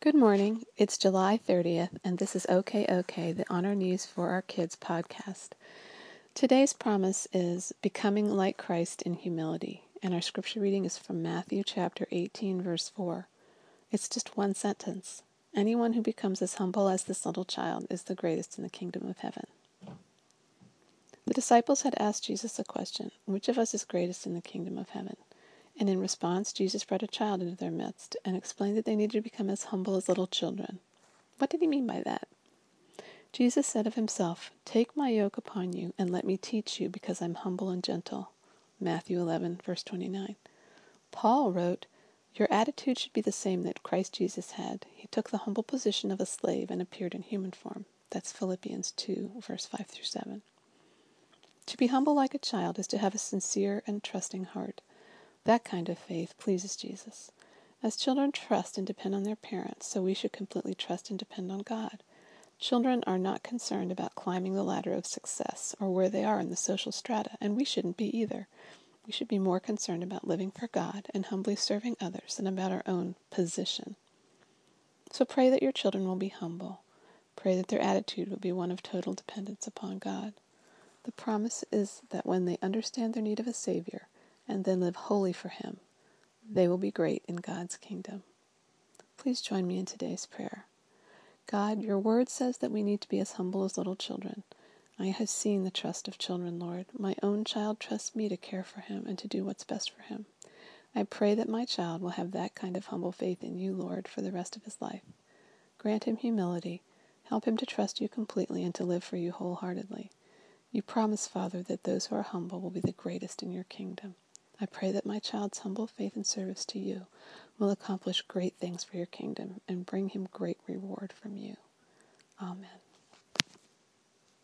Good morning. It's July 30th, and this is OK, the Honor News for Our Kids podcast. Today's promise is becoming like Christ in humility, and our scripture reading is from Matthew chapter 18, verse 4. It's just one sentence. Anyone who becomes as humble as this little child is the greatest in the kingdom of heaven. The disciples had asked Jesus a question, which of us is greatest in the kingdom of heaven? And in response, Jesus brought a child into their midst and explained that they needed to become as humble as little children. What did he mean by that? Jesus said of himself, "Take my yoke upon you and let me teach you, because I'm humble and gentle." Matthew 11, verse 29. Paul wrote, "Your attitude should be the same that Christ Jesus had. He took the humble position of a slave and appeared in human form." That's Philippians 2, verse 5 through 7. To be humble like a child is to have a sincere and trusting heart. That kind of faith pleases Jesus. As children trust and depend on their parents, so we should completely trust and depend on God. Children are not concerned about climbing the ladder of success or where they are in the social strata, and we shouldn't be either. We should be more concerned about living for God and humbly serving others than about our own position. So pray that your children will be humble. Pray that their attitude will be one of total dependence upon God. The promise is that when they understand their need of a Savior, and then live wholly for Him, they will be great in God's kingdom. Please join me in today's prayer. God, your word says that we need to be as humble as little children. I have seen the trust of children, Lord. My own child trusts me to care for him and to do what's best for him. I pray that my child will have that kind of humble faith in you, Lord, for the rest of his life. Grant him humility. Help him to trust you completely and to live for you wholeheartedly. You promise, Father, that those who are humble will be the greatest in your kingdom. I pray that my child's humble faith and service to you will accomplish great things for your kingdom and bring him great reward from you. Amen.